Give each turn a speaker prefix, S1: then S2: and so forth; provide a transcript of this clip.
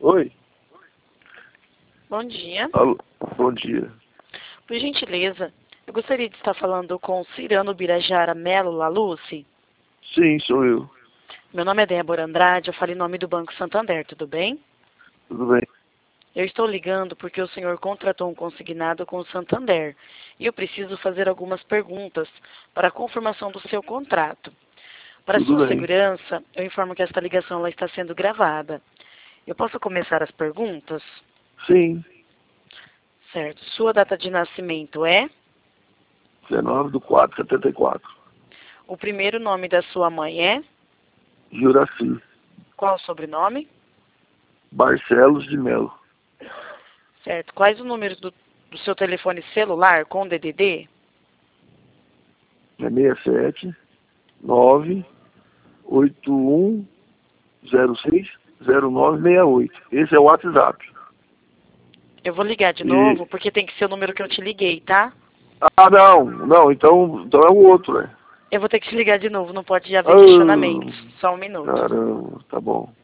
S1: Oi,
S2: Bom dia.
S1: alô, bom dia.
S2: Por gentileza, eu gostaria de estar falando com Cirano Birajara Melo Laluce.
S1: Sim, sou eu.
S2: Meu nome é Débora Andrade, eu falo em nome do Banco Santander, tudo bem?
S1: Tudo bem?
S2: Eu estou ligando porque o senhor contratou um consignado com o Santander e eu preciso fazer algumas perguntas para a confirmação do seu contrato. Para
S1: Tudo
S2: sua
S1: bem.
S2: segurança, eu informo que esta ligação ela está sendo gravada. Eu posso começar as perguntas?
S1: Sim,
S2: Certo. Sua data de nascimento é?
S1: 19/4/74.
S2: O primeiro nome da sua mãe é?
S1: Juraci.
S2: Qual o sobrenome?
S1: Barcelos de Melo.
S2: Certo. Quais os números do seu telefone celular com DDD?
S1: É 67 981060968. Esse é o WhatsApp.
S2: Eu vou ligar de
S1: E...
S2: novo porque tem que ser o número que eu te liguei, tá?
S1: Ah, não, então é o outro, né?
S2: Eu vou ter que te ligar de novo, não pode haver
S1: Ah,
S2: questionamentos. Só um minuto.
S1: caramba, tá bom.